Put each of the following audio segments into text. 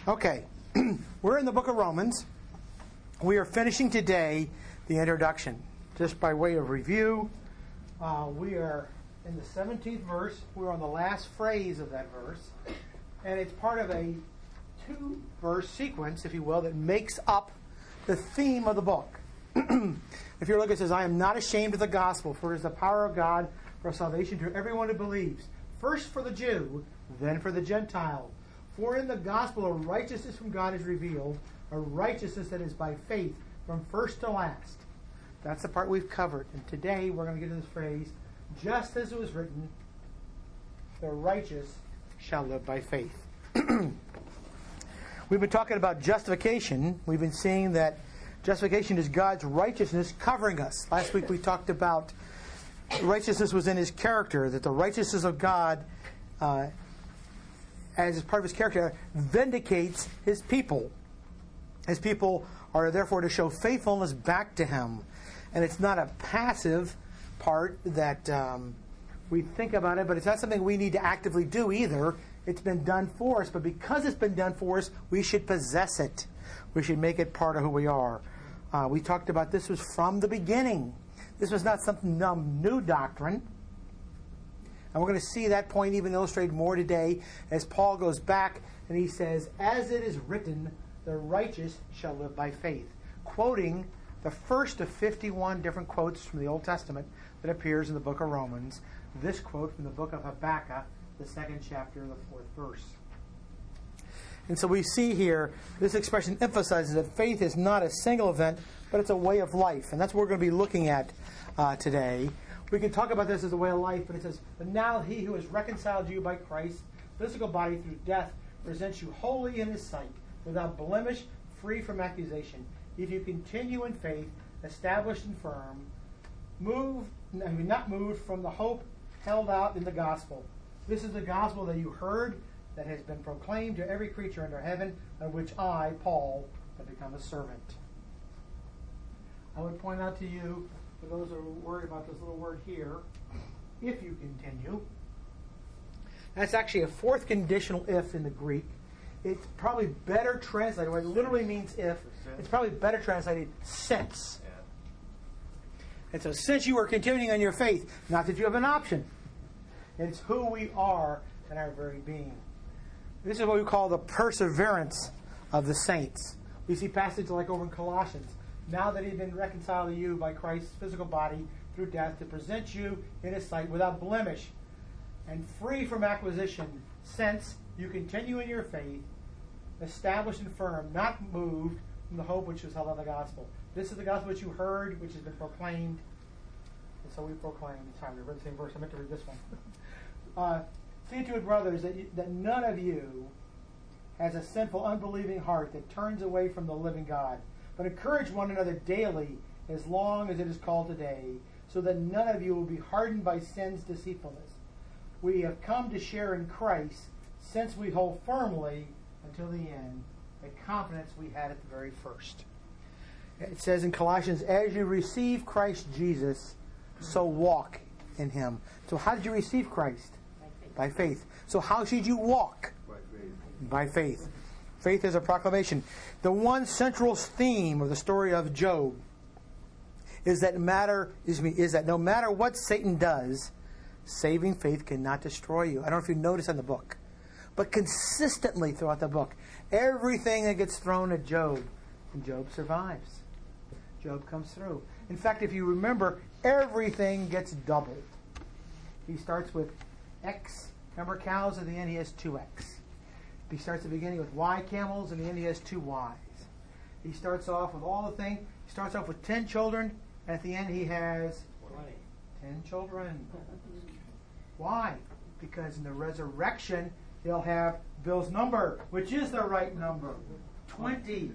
Okay, we're in the book of Romans. We are finishing today the introduction. Just by way of review, we are in the 17th verse. We're on the last phrase of that verse. And it's part of a two-verse sequence, if you will, that makes up the theme of the book. If you look, it says, I am not ashamed of the gospel, for it is the power of God for salvation to everyone who believes. First for the Jew, then for the Gentile. For in the gospel a righteousness from God is revealed, a righteousness that is by faith from first to last. That's the part we've covered. And today we're going to get to this phrase, just as it was written, the righteous shall live by faith. We've been talking about justification. We've been seeing that justification is God's righteousness covering us. Last week we talked about righteousness was in His character, that the righteousness of God, as part of His character, vindicates His people. His people are therefore to show faithfulness back to Him. And it's not a passive part that we think about it, but it's not something we need to actively do either. It's been done for us, but because it's been done for us, we should possess it. We should make it part of who we are. We talked about this was from the beginning. This was not some new doctrine. And we're going to see that point even illustrated more today as Paul goes back and he says, as it is written, the righteous shall live by faith. Quoting the first of 51 different quotes from the Old Testament that appears in the book of Romans. This quote from the book of Habakkuk, the 2nd chapter, the 4th verse. And so we see here, this expression emphasizes that faith is not a single event, but it's a way of life. And that's what we're going to be looking at today. We can talk about this as a way of life, but it says, but now He who has reconciled you by Christ's physical body through death presents you holy in His sight, without blemish, free from accusation. If you continue in faith, established and firm, not moved from the hope held out in the gospel. This is the gospel that you heard, that has been proclaimed to every creature under heaven, of which I, Paul, have become a servant. I would point out to you, for those who are worried about this little word here, if you continue. That's actually a fourth conditional if in the Greek. It's probably better translated, what it literally means if, it's probably better translated since. Yeah. And so since you are continuing on your faith, not that you have an option. It's who we are in our very being. This is what we call the perseverance of the saints. We see passages like over in Colossians. Now that He has been reconciled to you by Christ's physical body through death, to present you in His sight without blemish and free from acquisition, since you continue in your faith, established and firm, not moved from the hope which is held in the gospel. This is the gospel which you heard, which has been proclaimed. And so we proclaim. Sorry, I read the same verse. I meant to read this one. See to it, brothers, that none of you has a sinful, unbelieving heart that turns away from the living God. But encourage one another daily, as long as it is called today, so that none of you will be hardened by sin's deceitfulness. We have come to share in Christ, since we hold firmly until the end the confidence we had at the very first. It says in Colossians, as you receive Christ Jesus, so walk in Him. So how did you receive Christ? By faith. So how should you walk? By faith. By faith. Faith is a proclamation. The one central theme of the story of Job is that no matter what Satan does, saving faith cannot destroy you. I don't know if you notice in the book, but consistently throughout the book, everything that gets thrown at Job, and Job survives. Job comes through. In fact, if you remember, everything gets doubled. He starts with X. Remember cows? At the end, he has 2X. He starts at the beginning with Y camels, and at the end, he has 2 Ys. He starts off with all the things. He starts off with 10 children, and at the end, he has 10 children. Why? Because in the resurrection, he'll have Bill's number, which is the right number, 20.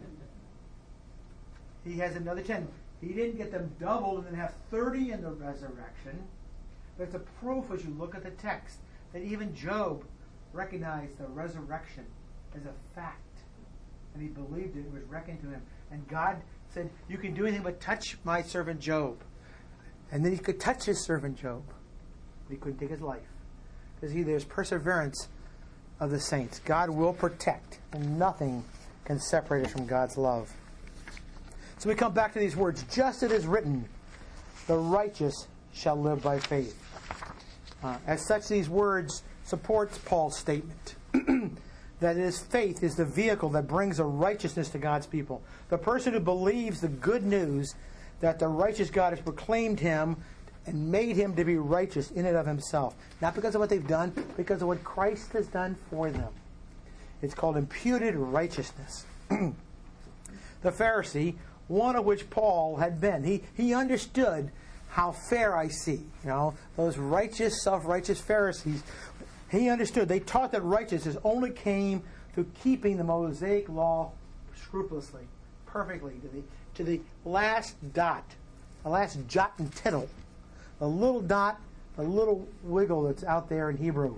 He has another 10. He didn't get them doubled and then have 30 in the resurrection. But it's a proof as you look at the text that even Job recognized the resurrection as a fact. And he believed it. It was reckoned to him. And God said, you can do anything but touch my servant Job. And then he could touch his servant Job. But he couldn't take his life. Because there's perseverance of the saints. God will protect, and nothing can separate us from God's love. So we come back to these words. Just as it is written, the righteous shall live by faith. As such, these words supports Paul's statement that his faith is the vehicle that brings a righteousness to God's people. The person who believes the good news that the righteous God has proclaimed him and made him to be righteous in and of himself. Not because of what they've done, because of what Christ has done for them. It's called imputed righteousness. The Pharisee, one of which Paul had been, he understood how fair I see. Those righteous, self-righteous Pharisees, he understood. They taught that righteousness only came through keeping the Mosaic law scrupulously, perfectly, to the last dot, the last jot and tittle, the little dot, the little wiggle that's out there in Hebrew.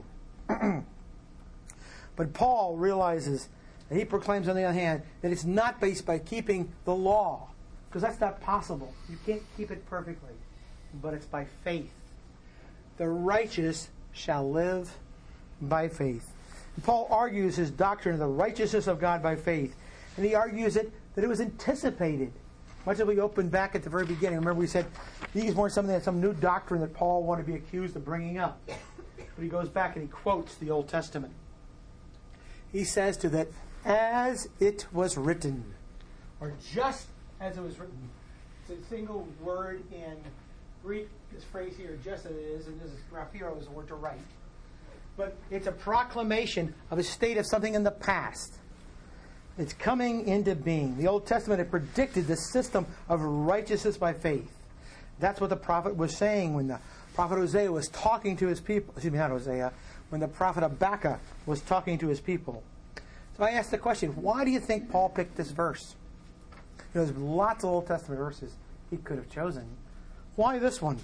But Paul realizes, and he proclaims on the other hand, that it's not based by keeping the law, because that's not possible. You can't keep it perfectly, but it's by faith. The righteous shall live by faith. And Paul argues his doctrine of the righteousness of God by faith, and he argues that it was anticipated. Much as we opened back at the very beginning. Remember we said these weren't some new doctrine that Paul wanted to be accused of bringing up. But he goes back and he quotes the Old Testament. He says to that, as it was written, or just as it was written. It's a single word in Greek, this phrase here, just as it is, and this is graphero is the word to write. But it's a proclamation of a state of something in the past. It's coming into being. The Old Testament had predicted the system of righteousness by faith. That's what the prophet was saying when the prophet Hosea was talking to his people. Excuse me, not Hosea. When the prophet Habakkuk was talking to his people. So I asked the question, why do you think Paul picked this verse? There's lots of Old Testament verses he could have chosen. Why this one?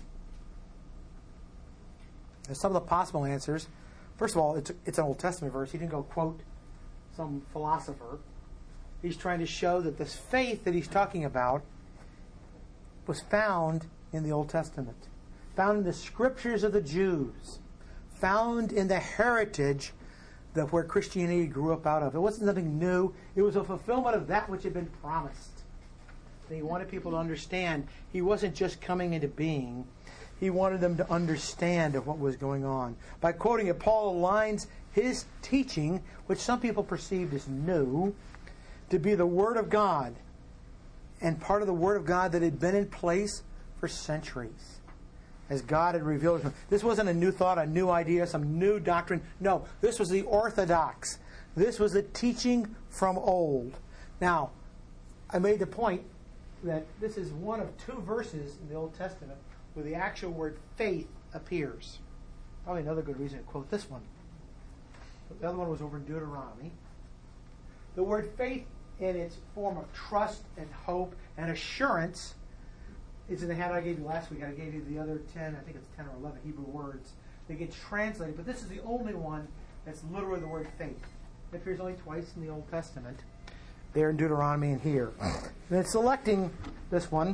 There's some of the possible answers. First of all, it's an Old Testament verse. He didn't go quote some philosopher. He's trying to show that this faith that he's talking about was found in the Old Testament, found in the scriptures of the Jews, found in the heritage that where Christianity grew up out of. It wasn't something new. It was a fulfillment of that which had been promised. And he wanted people to understand he wasn't just coming into being. He wanted them to understand of what was going on. By quoting it, Paul aligns his teaching, which some people perceived as new, to be the Word of God, and part of the Word of God that had been in place for centuries, as God had revealed it. This wasn't a new thought, a new idea, some new doctrine. No, this was the orthodox. This was the teaching from old. Now, I made the point that this is one of two verses in the Old Testament where the actual word faith appears. Probably another good reason to quote this one. The other one was over in Deuteronomy. The word faith in its form of trust and hope and assurance is in the hand I gave you last week. I gave you the other 10, I think it's 10 or 11 Hebrew words. They get translated, but this is the only one that's literally the word faith. It appears only twice in the Old Testament. There in Deuteronomy and here. And it's selecting this one.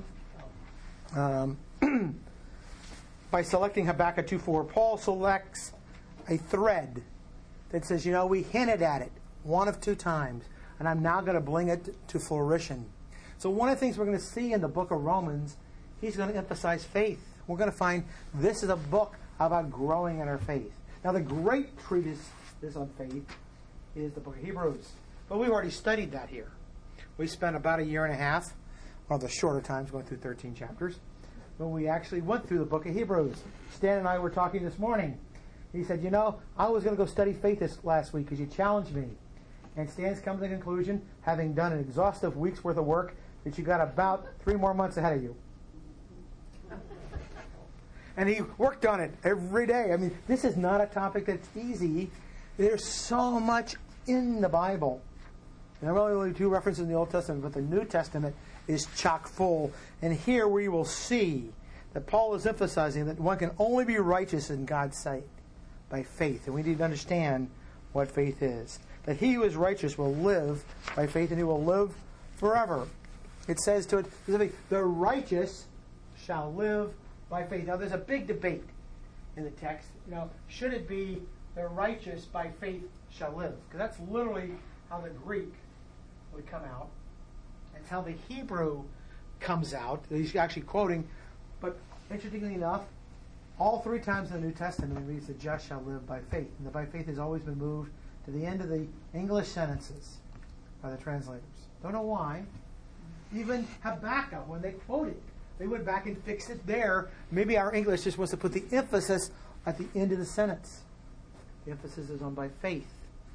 By selecting Habakkuk 2:4, Paul selects a thread that says, we hinted at it one of two times, and I'm now going to bring it to fruition. So one of the things we're going to see in the book of Romans, he's going to emphasize faith. We're going to find this is a book about growing in our faith. Now the great treatise on faith is the book of Hebrews. But we've already studied that here. We spent about a year and a half, or the shorter times, going through 13 chapters. But we actually went through the book of Hebrews. Stan and I were talking this morning. He said, I was going to go study faith this last week because you challenged me. And Stan's come to the conclusion, having done an exhaustive week's worth of work, that you got about 3 more months ahead of you. And he worked on it every day. I mean, this is not a topic that's easy. There's so much in the Bible. And there are only 2 references in the Old Testament, but the New Testament is chock full. And here we will see that Paul is emphasizing that one can only be righteous in God's sight by faith. And we need to understand what faith is. That he who is righteous will live by faith, and he will live forever. It says to it specifically, the righteous shall live by faith. Now, there's a big debate in the text. Should it be the righteous by faith shall live. Because that's literally how the Greek would come out. It's how the Hebrew comes out. He's actually quoting. But interestingly enough, all 3 times in the New Testament it reads, the just shall live by faith. And the by faith has always been moved to the end of the English sentences by the translators. Don't know why. Even Habakkuk, when they quote it, they went back and fixed it there. Maybe our English just wants to put the emphasis at the end of the sentence. The emphasis is on by faith.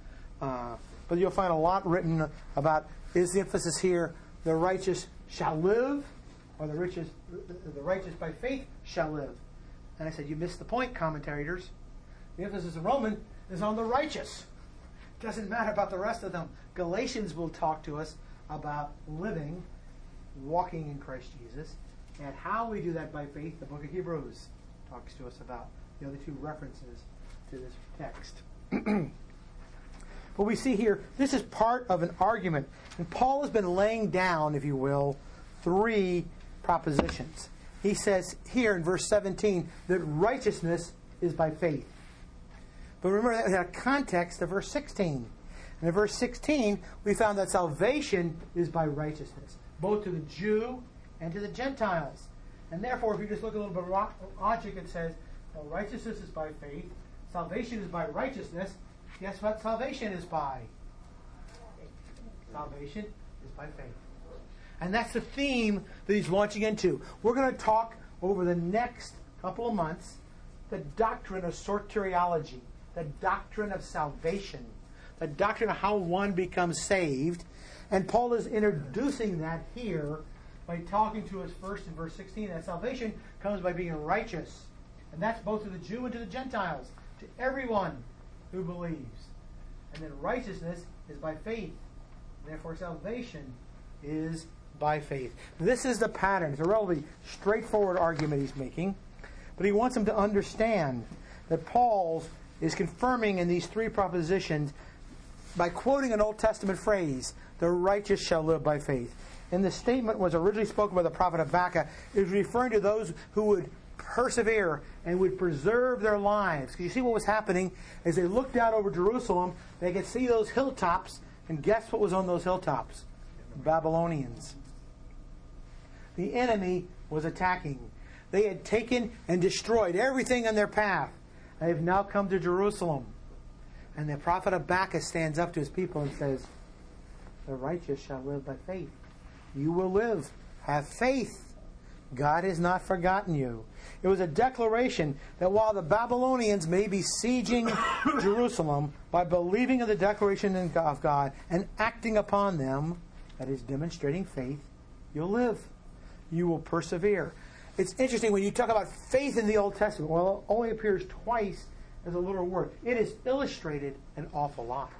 But you'll find a lot written about, is the emphasis here, the righteous shall live, or the righteous by faith shall live. And I said, you missed the point, commentators. The emphasis in Romans is on the righteous. It doesn't matter about the rest of them. Galatians will talk to us about living, walking in Christ Jesus, and how we do that by faith. The book of Hebrews talks to us about the other 2 references to this text. What we see here, this is part of an argument. And Paul has been laying down, if you will, 3 propositions. He says here in verse 17 that righteousness is by faith. But remember that in a context of verse 16. And in verse 16, we found that salvation is by righteousness, both to the Jew and to the Gentiles. And therefore, if you just look a little bit of logic, it says, well, righteousness is by faith, salvation is by righteousness. Guess what salvation is by? Salvation is by faith. And that's the theme that he's launching into. We're going to talk over the next couple of months the doctrine of soteriology, the doctrine of salvation, the doctrine of how one becomes saved. And Paul is introducing that here by talking to us first in verse 16 that salvation comes by being righteous. And that's both to the Jew and to the Gentiles, to everyone who believes. And then righteousness is by faith. Therefore salvation is by faith. This is the pattern. It's a relatively straightforward argument he's making. But he wants them to understand that Paul is confirming in these 3 propositions by quoting an Old Testament phrase, the righteous shall live by faith. And the statement was originally spoken by the prophet Habakkuk. It was referring to those who would persevere and would preserve their lives. Because you see what was happening as they looked out over Jerusalem, they could see those hilltops, and guess what was on those hilltops? Babylonians. The enemy was attacking. They had taken and destroyed everything in their path. They have now come to Jerusalem. And the prophet Habakkuk stands up to his people and says, the righteous shall live by faith. You will live. Have faith. God has not forgotten you. It was a declaration that while the Babylonians may be sieging Jerusalem, by believing in the declaration of God and acting upon them, that is demonstrating faith, you'll live. You will persevere. It's interesting when you talk about faith in the Old Testament. Well, it only appears twice as a literal word. It is illustrated an awful lot.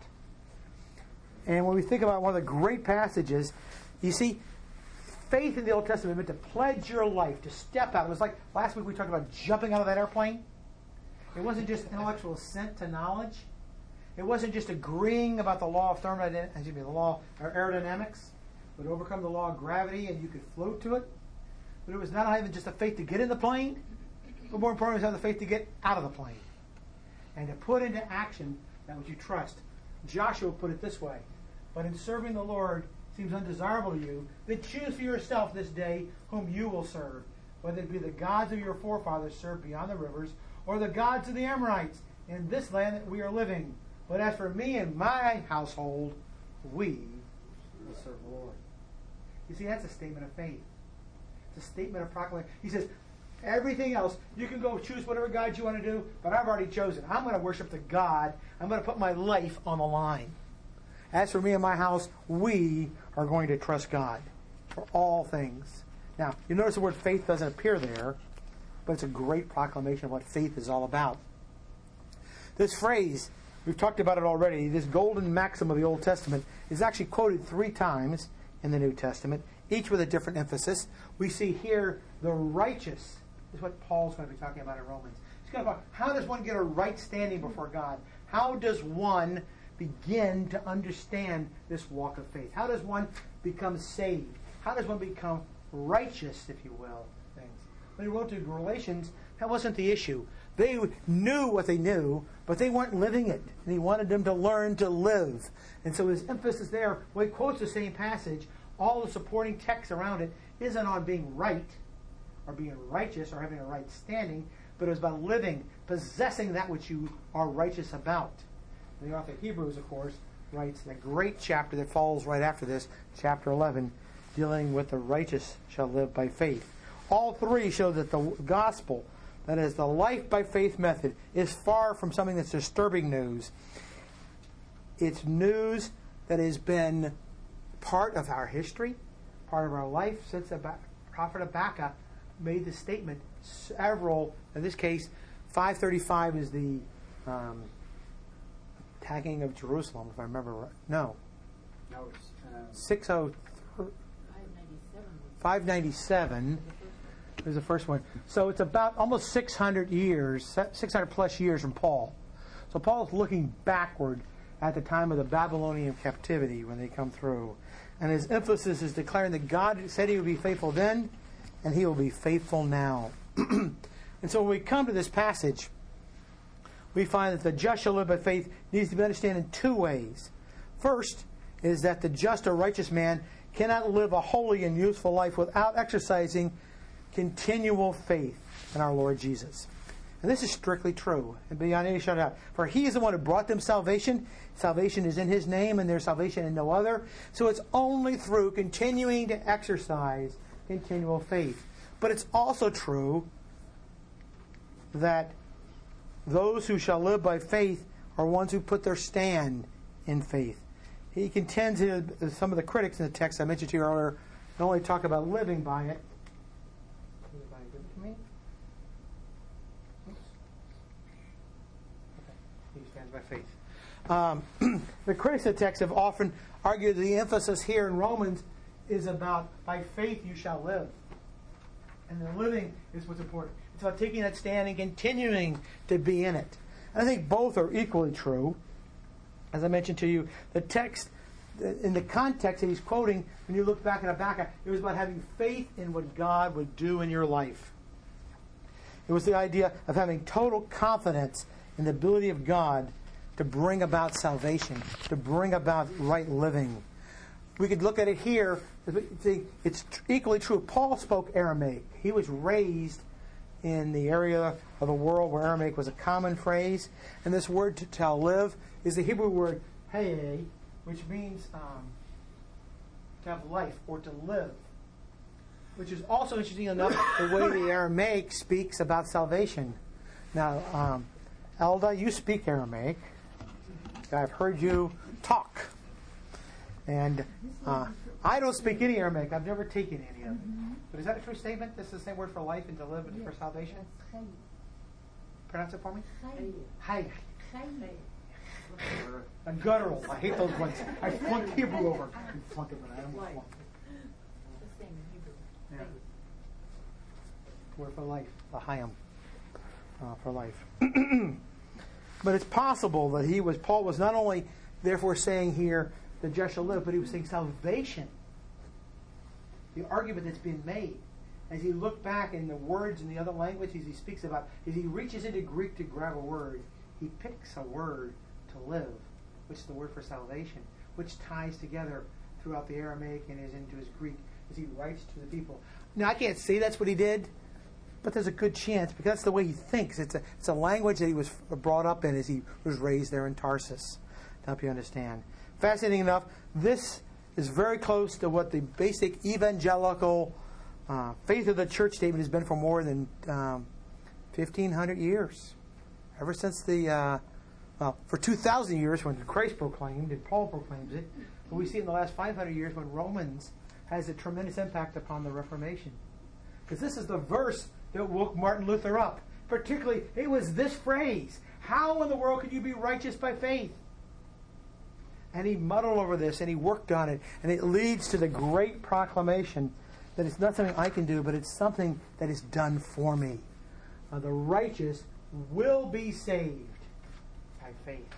And when we think about one of the great passages, you see, faith in the Old Testament meant to pledge your life, to step out. It was like last week we talked about jumping out of that airplane. It wasn't just intellectual assent to knowledge. It wasn't just agreeing about the law of the law of aerodynamics, would overcome the law of gravity and you could float to it. But it was not even just the faith to get in the plane, but more importantly, it was the faith to get out of the plane and to put into action that which you trust. Joshua put it this way: but in serving the Lord seems undesirable to you, then choose for yourself this day whom you will serve, whether it be the gods of your forefathers served beyond the rivers, or the gods of the Amorites in this land that we are living. But as for me and my household, we will serve the Lord. You see, that's a statement of faith. It's a statement of proclamation. He says, everything else, you can go choose whatever God you want to do, but I've already chosen. I'm going to worship the God. I'm going to put my life on the line. As for me and my house, we are going to trust God for all things. Now, you notice the word faith doesn't appear there, but it's a great proclamation of what faith is all about. This phrase, we've talked about it already, this golden maxim of the Old Testament is actually quoted 3 times in the New Testament, each with a different emphasis. We see here the righteous is what Paul's going to be talking about in Romans. He's going to talk about how does one get a right standing before God? How does one begin to understand this walk of faith? How does one become saved? How does one become righteous, if you will? Things. When he wrote to Galatians, that wasn't the issue. They knew what they knew, but they weren't living it. And he wanted them to learn to live. And so his emphasis there, when he quotes the same passage, all the supporting text around it isn't on being right or being righteous or having a right standing, but it was about living, possessing that which you are righteous about. And the author of Hebrews, of course, writes a great chapter that follows right after this, chapter 11, dealing with the righteous shall live by faith. All three show that the gospel, that is the life by faith method, is far from something that's disturbing news. It's news that has been part of our history, part of our life since the prophet Habakkuk made the statement. Several, in this case, 535 is the tagging of Jerusalem, if I remember right. No, it's 597 is the first one. So it's about almost 600 years, 600 plus years from Paul. So Paul's looking backward at the time of the Babylonian captivity when they come through. And his emphasis is declaring that God said he would be faithful then, and he will be faithful now. And so when we come to this passage, we find that the just shall live by faith needs to be understood in two ways. First is that the just or righteous man cannot live a holy and useful life without exercising continual faith in our Lord Jesus. And this is strictly true, and beyond any shadow of doubt. For he is the one who brought them salvation. Salvation is in his name, and there's salvation in no other. So it's only through continuing to exercise continual faith. But it's also true that those who shall live by faith are ones who put their stand in faith. He contends that some of the critics in the text I mentioned to you earlier not only talk about living by it. Anybody give it to me? Okay. He stands by faith. The critics of the text have often argued that the emphasis here in Romans is about by faith you shall live. And the living is what's important. It's about taking that stand and continuing to be in it. And I think both are equally true. As I mentioned to you, the text, in the context that he's quoting, when you look back at Habakkuk, it was about having faith in what God would do in your life. It was the idea of having total confidence in the ability of God to bring about salvation, to bring about right living. We could look at it here. It's equally true. Paul spoke Aramaic. He was raised in the area of the world where Aramaic was a common phrase. And this word to live is the Hebrew word hey, which means to have life or to live. Which is also interesting enough the way the Aramaic speaks about salvation. Now, Elda, you speak Aramaic. I've heard you talk. And I don't speak any Aramaic. I've never taken any of it. But is that a true statement? This is the same word for life and to live and for salvation? Pronounce it for me? Hay. A guttural. I hate those ones. I flunked Hebrew over. I flunked it, but I don't want to flunk it. Yeah. Word for life. The Hayam. For life. But it's possible that Paul was not only therefore saying here, the just shall live, but he was saying salvation. The argument that's been made as he looked back in the words in the other languages he speaks about, as he reaches into Greek to grab a word, he picks a word to live, which is the word for salvation, which ties together throughout the Aramaic and is into his Greek as he writes to the people. Now, I can't say that's what he did, but there's a good chance because that's the way he thinks. It's a language that he was brought up in as he was raised there in Tarsus, to help you understand. Fascinating enough, this is very close to what the basic evangelical faith of the church statement has been for more than 1,500 years. Ever since for 2,000 years when Christ proclaimed and Paul proclaims it, but we see in the last 500 years when Romans has a tremendous impact upon the Reformation. Because this is the verse that woke Martin Luther up. Particularly, it was this phrase, how in the world could you be righteous by faith? And he muddled over this, and he worked on it, and it leads to the great proclamation that it's not something I can do, but it's something that is done for me. The righteous will be saved by faith.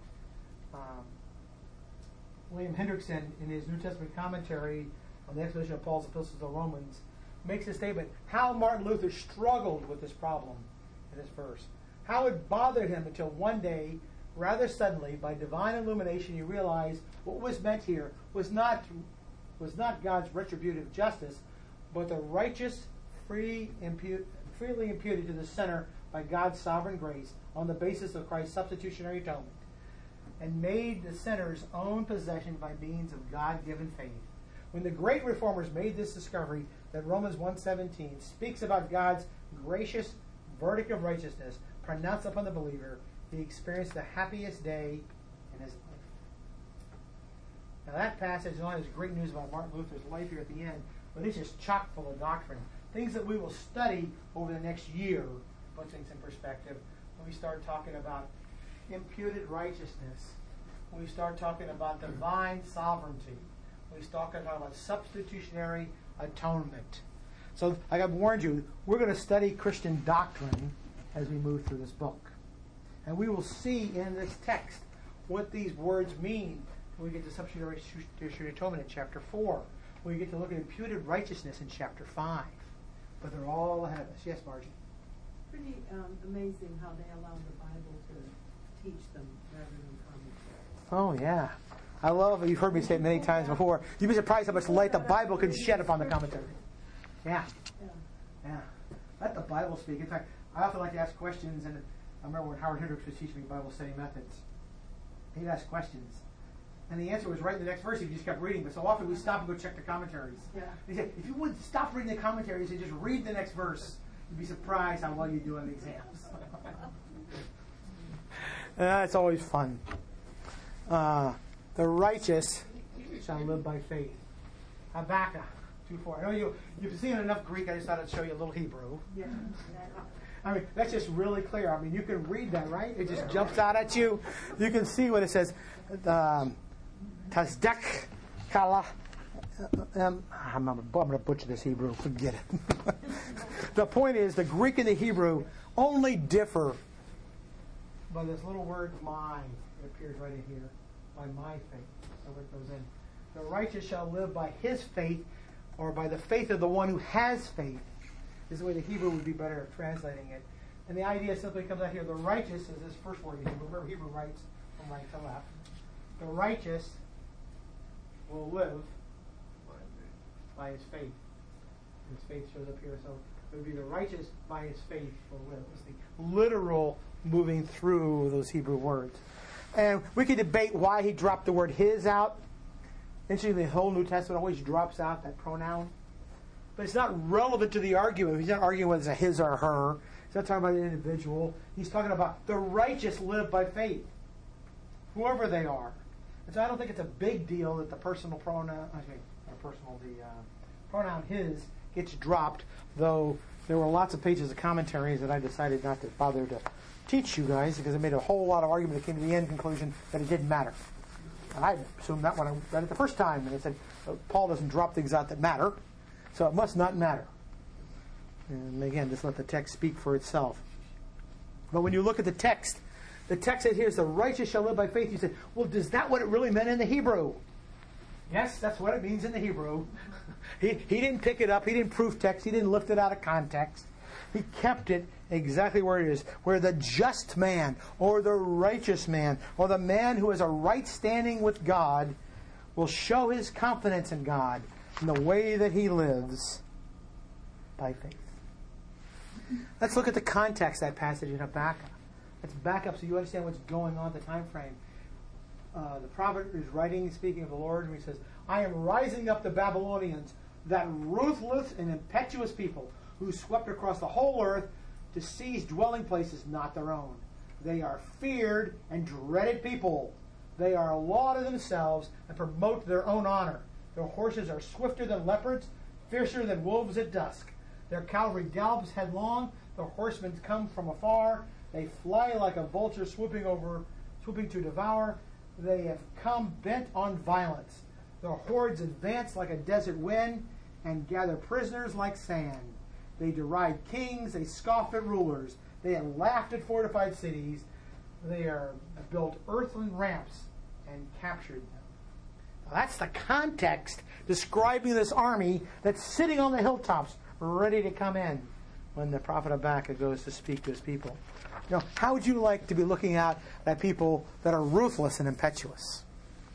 William Hendrickson, in his New Testament commentary on the exposition of Paul's epistles to the Romans, makes a statement how Martin Luther struggled with this problem in this verse. how it bothered him until one day, rather suddenly, by divine illumination, he realized what was meant here was not God's retributive justice, but the righteous, freely imputed to the sinner by God's sovereign grace on the basis of Christ's substitutionary atonement, and made the sinner's own possession by means of God-given faith. When the great reformers made this discovery that Romans 1:17 speaks about God's gracious verdict of righteousness pronounced upon the believer, he experienced the happiest day in his life. Now that passage not only has great news about Martin Luther's life here at the end, but it's just chock full of doctrine. Things that we will study over the next year, put things in perspective, when we start talking about imputed righteousness, when we start talking about divine sovereignty, when we start talking about substitutionary atonement. So, like I've warned you, we're going to study Christian doctrine as we move through this book. And we will see in this text what these words mean when we get to substitutionary atonement in chapter 4. When we get to look at imputed righteousness in chapter 5. But they're all ahead of us. Yes, Margie? Pretty amazing how they allow the Bible to teach them rather than commentary. Oh, yeah. I love it. You've heard me say it many times before. You'd be surprised how much light the Bible can shed upon the commentary. Yeah. Yeah. Let the Bible speak. In fact, I often like to ask questions, and I remember when Howard Hendricks was teaching me Bible study methods. He'd ask questions. And the answer was right in the next verse if you just kept reading. But so often we stop and go check the commentaries. Yeah. He said, if you would stop reading the commentaries and just read the next verse, you'd be surprised how well you do on the exams. It's always fun. The righteous shall live by faith. Habakkuk 2:4. I know you've seen enough Greek, I just thought I'd show you a little Hebrew. Yeah. I mean, that's just really clear. I mean, you can read that, right? It just jumps out at you. You can see what it says. Tazdek kala. I'm going to butcher this Hebrew. Forget it. The point is, the Greek and the Hebrew only differ by this little word "my." It appears right in here. By my faith. That's where it goes in. The righteous shall live by his faith, or by the faith of the one who has faith. This is the way the Hebrew would be better at translating it. And the idea simply comes out here. The righteous is this first word in Hebrew. Remember, Hebrew writes from right to left. The righteous will live by his faith. His faith shows up here. So it would be the righteous by his faith will live. It's the literal moving through those Hebrew words. And we could debate why he dropped the word his out. Interestingly, the whole New Testament always drops out that pronoun. But it's not relevant to the argument. He's not arguing whether it's a his or her. He's not talking about an individual. He's talking about the righteous live by faith, whoever they are. And so I don't think it's a big deal that the personal pronoun, pronoun his gets dropped, though there were lots of pages of commentaries that I decided not to bother to teach you guys because it made a whole lot of argument that came to the end conclusion that it didn't matter. And I assumed that when I read it the first time, and it said Paul doesn't drop things out that matter, so it must not matter. And again, just let the text speak for itself. But when you look at the text says here is the righteous shall live by faith. You say, well, is that what it really meant in the Hebrew? Yes, that's what it means in the Hebrew. He didn't pick it up. He didn't proof text. He didn't lift it out of context. He kept it exactly where it is, where the just man or the righteous man or the man who has a right standing with God will show his confidence in God in the way that he lives by faith. Let's look at the context of that passage in Habakkuk. Let's back up so you understand what's going on in the time frame. The prophet is writing and speaking of the Lord, and he says, I am rising up the Babylonians, that ruthless and impetuous people who swept across the whole earth to seize dwelling places not their own. They are feared and dreaded people. They are a law to themselves and promote their own honor. Their horses are swifter than leopards, fiercer than wolves at dusk. Their cavalry gallops headlong. Their horsemen come from afar. They fly like a vulture swooping to devour. They have come bent on violence. Their hordes advance like a desert wind and gather prisoners like sand. They deride kings. They scoff at rulers. They have laughed at fortified cities. They are built earthen ramps and captured them. Now, that's the context describing this army that's sitting on the hilltops ready to come in when the prophet Habakkuk goes to speak to his people. How would you like to be looking out at people that are ruthless and impetuous?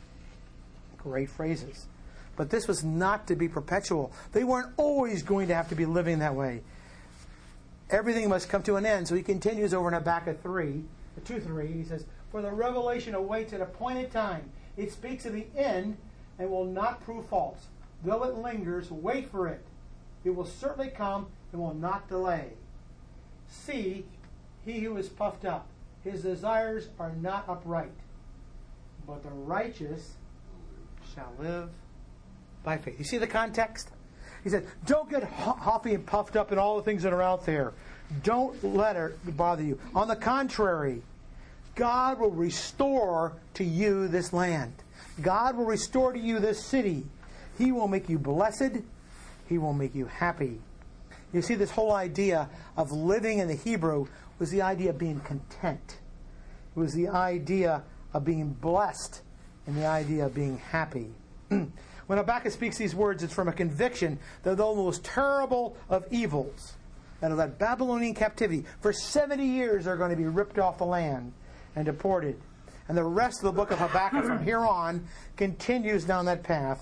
Great phrases. But this was not to be perpetual. They weren't always going to have to be living that way. Everything must come to an end. So he continues over in Habakkuk 2:3. He says, "For the revelation awaits at appointed time. It speaks of the end and will not prove false. Though it lingers, wait for it. It will certainly come and will not delay. See, he who is puffed up, his desires are not upright, but the righteous shall live by faith." You see the context? He said, don't get huffy and puffed up in all the things that are out there. Don't let it bother you. On the contrary, God will restore to you this land. God will restore to you this city. He will make you blessed. He will make you happy. You see, this whole idea of living in the Hebrew was the idea of being content. It was the idea of being blessed and the idea of being happy. When Habakkuk speaks these words, it's from a conviction that the most terrible of evils, that of that Babylonian captivity, for 70 years they're going to be ripped off the land and deported. And the rest of the book of Habakkuk from here on continues down that path.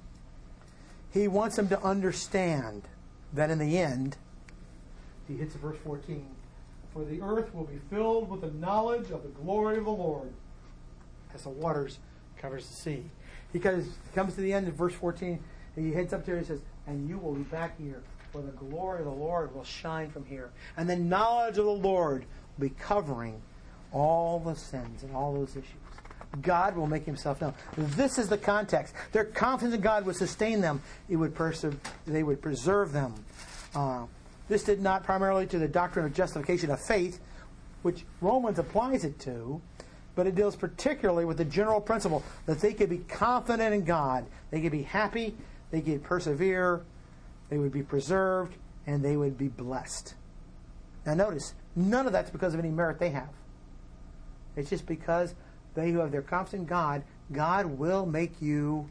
He wants them to understand that in the end, he hits verse 14, "For the earth will be filled with the knowledge of the glory of the Lord as the waters covers the sea." He comes to the end of verse 14, and he heads up there and he says, "And you will be back here, for the glory of the Lord will shine from here. And the knowledge of the Lord will be covering all the sins and all those issues." God will make himself known. This is the context. Their confidence in God would sustain them. They would preserve them. This did not primarily to the doctrine of justification of faith, which Romans applies it to, but it deals particularly with the general principle that they could be confident in God. They could be happy, they could persevere, they would be preserved, and they would be blessed. Now notice, none of that's because of any merit they have. It's just because they who have their confidence in God, God will make you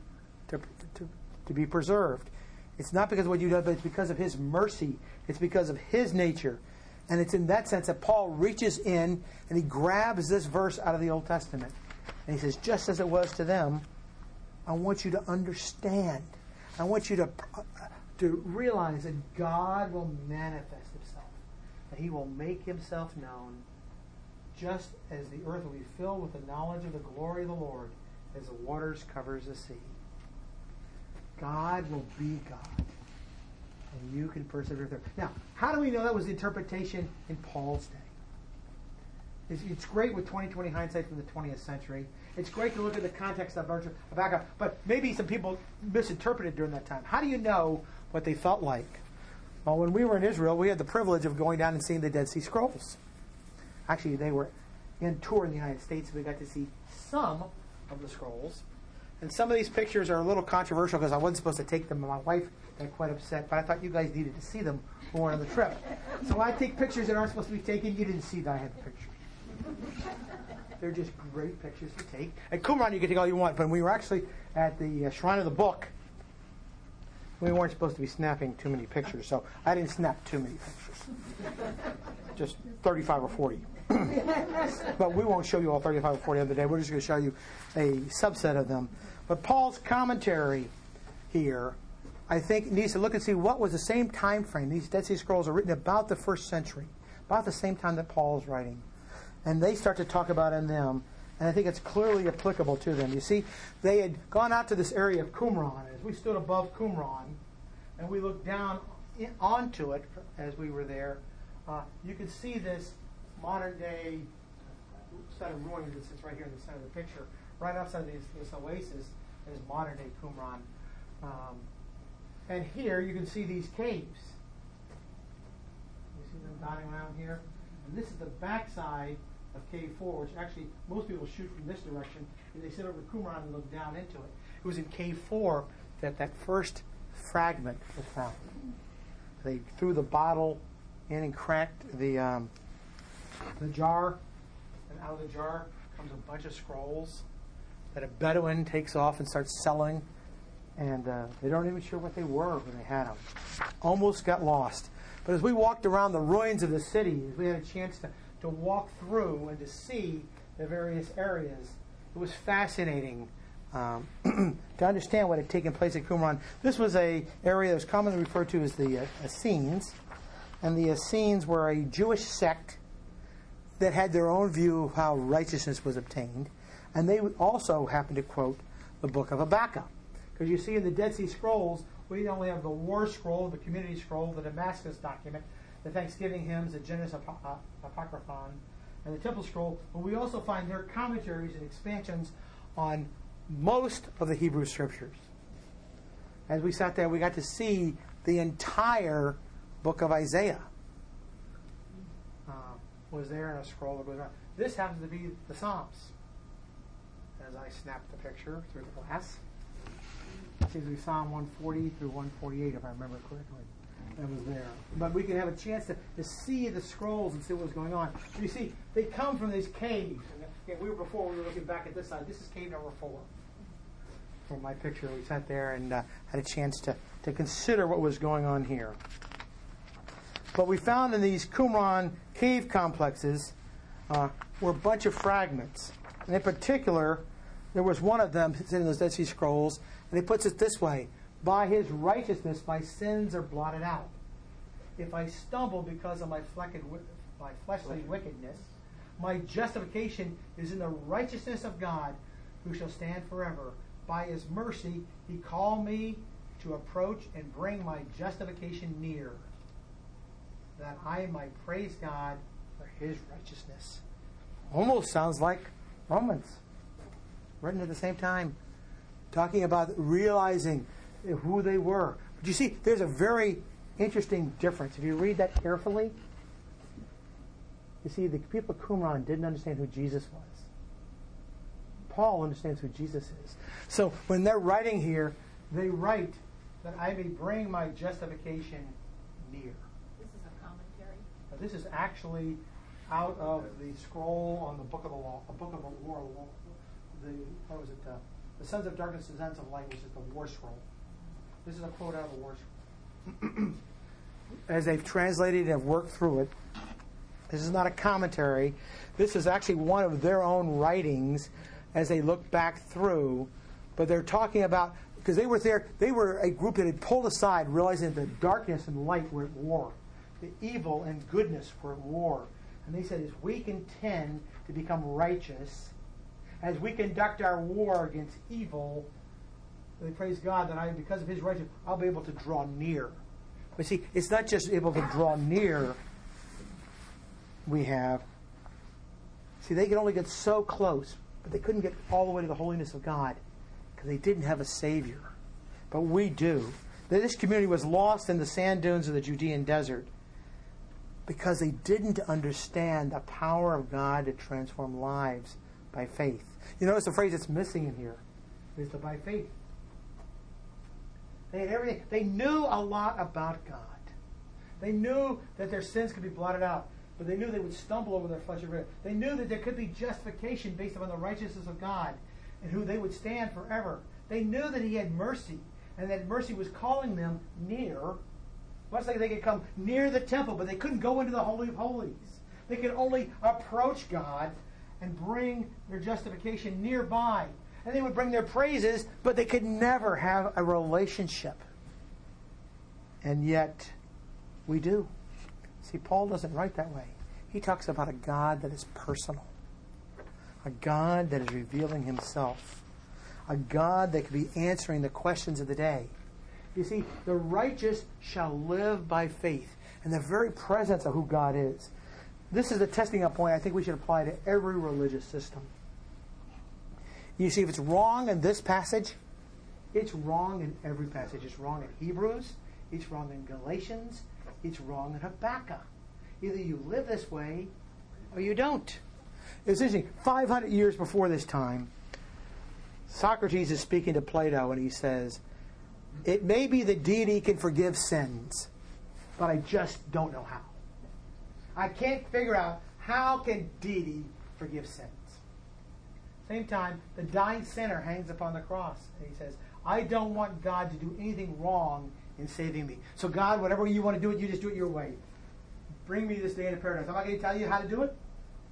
to be preserved. It's not because of what you do, but it's because of his mercy. It's because of his nature. And it's in that sense that Paul reaches in and he grabs this verse out of the Old Testament. And he says, just as it was to them, I want you to understand. I want you to realize that God will manifest himself. That he will make himself known just as the earth will be filled with the knowledge of the glory of the Lord as the waters covers the sea. God will be God. And you can persevere there. Now, how do we know that was the interpretation in Paul's day? It's great with 20/20 hindsight from the 20th century. It's great to look at the context of Habakkuk, but maybe some people misinterpreted during that time. How do you know what they felt like? Well, when we were in Israel, we had the privilege of going down and seeing the Dead Sea Scrolls. Actually, they were in tour in the United States, so we got to see some of the scrolls. And some of these pictures are a little controversial because I wasn't supposed to take them, and my wife got quite upset, but I thought you guys needed to see them when we were on the trip. So I take pictures that aren't supposed to be taken. You didn't see that I had the pictures. They're just great pictures to take. At Qumran, you can take all you want, but when we were actually at the Shrine of the Book, we weren't supposed to be snapping too many pictures, so I didn't snap too many pictures. Just 35 or 40. But we won't show you all 35 or 40 of the day. We're just going to show you a subset of them. But Paul's commentary here, I think, needs to look and see what was the same time frame. These Dead Sea Scrolls are written about the first century, about the same time that Paul is writing. And they start to talk about in them, and I think it's clearly applicable to them. You see, they had gone out to this area of Qumran. As we stood above Qumran, and we looked down onto it as we were there, you could see this modern-day set of ruins that sits right here in the center of the picture, right outside this oasis is modern-day Qumran. And here you can see these caves. You see them dotting around here? And this is the backside of Cave 4, which actually most people shoot from this direction, and they sit over Qumran and look down into it. It was in Cave 4 that first fragment was found. They threw the bottle in and cracked the jar, and out of the jar comes a bunch of scrolls that a Bedouin takes off and starts selling, and they don't even sure what they were when they had them. Almost got lost. But as we walked around the ruins of the city, as we had a chance to walk through and to see the various areas. It was fascinating to understand what had taken place at Qumran. This was an area that was commonly referred to as the Essenes. And the Essenes were a Jewish sect that had their own view of how righteousness was obtained. And they also happened to quote the book of Habakkuk. Because you see in the Dead Sea Scrolls, we not only have the war scroll, the community scroll, the Damascus document, the Thanksgiving hymns, the Genesis Apocryphon, and the Temple Scroll, but we also find their commentaries and expansions on most of the Hebrew Scriptures. As we sat there, we got to see the entire book of Isaiah was there in a scroll that goes around. This happens to be the Psalms. As I snapped the picture through the glass, it seems to be Psalm 140 through 148, if I remember correctly. That was there. But we can have a chance to see the scrolls and see what was going on. You see, they come from these caves. And we were looking back at this side. This is cave number 4. From my picture, we sat there and had a chance to consider what was going on here. But we found in these Qumran cave complexes were a bunch of fragments. And in particular, there was one of them in those Dead Sea Scrolls, and he puts it this way: by his righteousness my sins are blotted out. If I stumble because of my fleshly wickedness, my justification is in the righteousness of God, who shall stand forever. By his mercy he called me to approach and bring my justification near, that I might praise God for his righteousness. Almost sounds like Romans, written at the same time, talking about realizing who they were. But you see, there's a very interesting difference. If you read that carefully, you see, the people of Qumran didn't understand who Jesus was. Paul understands who Jesus is. So when they're writing here, they write that I may bring my justification near. This is a commentary. Now, this is actually out of the scroll on the Book of the Law, a Book of the War. The Sons of Darkness and Sons of Light, which is the War Scroll. This is a quote out of the War Scroll. As they've translated and have worked through it, this is not a commentary. This is actually one of their own writings as they look back through. But they're talking about, because they were there, they were a group that had pulled aside, realizing that the darkness and light were at war. The evil and goodness were at war. And they said, as we contend to become righteous, as we conduct our war against evil, they praise God that because of his righteousness, I'll be able to draw near. But see, it's not just able to draw near we have. See, they could only get so close, but they couldn't get all the way to the holiness of God because they didn't have a Savior. But we do. This community was lost in the sand dunes of the Judean desert because they didn't understand the power of God to transform lives by faith. You notice the phrase that's missing in here is the by faith. They had everything. They knew a lot about God. They knew that their sins could be blotted out, but they knew they would stumble over their flesh and blood. They knew that there could be justification based upon the righteousness of God and who they would stand forever. They knew that he had mercy, and that mercy was calling them near. Much like they could come near the temple, but they couldn't go into the Holy of Holies. They could only approach God and bring their justification nearby. And they would bring their praises, but they could never have a relationship. And yet, we do. See, Paul doesn't write that way. He talks about a God that is personal. A God that is revealing himself. A God that can be answering the questions of the day. You see, the righteous shall live by faith. And the very presence of who God is. This is a testing up point I think we should apply to every religious system. You see, if it's wrong in this passage, it's wrong in every passage. It's wrong in Hebrews. It's wrong in Galatians. It's wrong in Habakkuk. Either you live this way or you don't. It's interesting. 500 years before this time, Socrates is speaking to Plato and he says, it may be that deity can forgive sins, but I just don't know how. I can't figure out how can deity forgive sins. Same time, the dying sinner hangs upon the cross and he says, I don't want God to do anything wrong in saving me. So God, whatever you want to do it, you just do it your way. Bring me this day into paradise. I'm not going to tell you how to do it.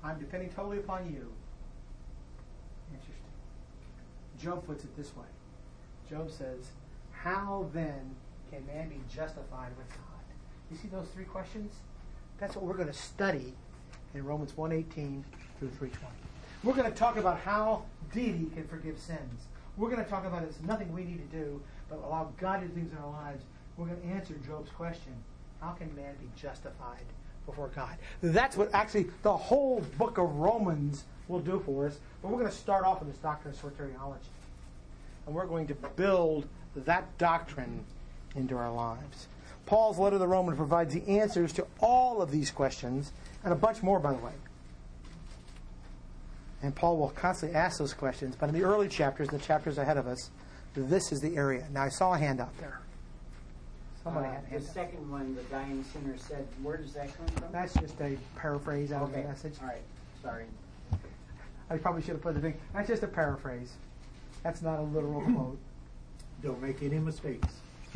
I'm depending totally upon you. Interesting. Job puts it this way. Job says, how then can man be justified with God? You see those three questions? That's what we're going to study in Romans 1:18 through 3:20. We're going to talk about how deity can forgive sins. We're going to talk about it's nothing we need to do, but allow God to do things in our lives. We're going to answer Job's question, how can man be justified before God? That's what actually the whole book of Romans will do for us. But we're going to start off with this doctrine of soteriology. And we're going to build that doctrine into our lives. Paul's letter to the Romans provides the answers to all of these questions, and a bunch more, by the way. And Paul will constantly ask those questions, but in the early chapters, the chapters ahead of us, this is the area. Now, I saw a hand out there. Somebody had a hand The up. second one, the dying sinner said, where does that come from? That's just a paraphrase out of the message. All right. Sorry. I probably should have put the thing. That's just a paraphrase. That's not a literal quote. Don't make any mistakes.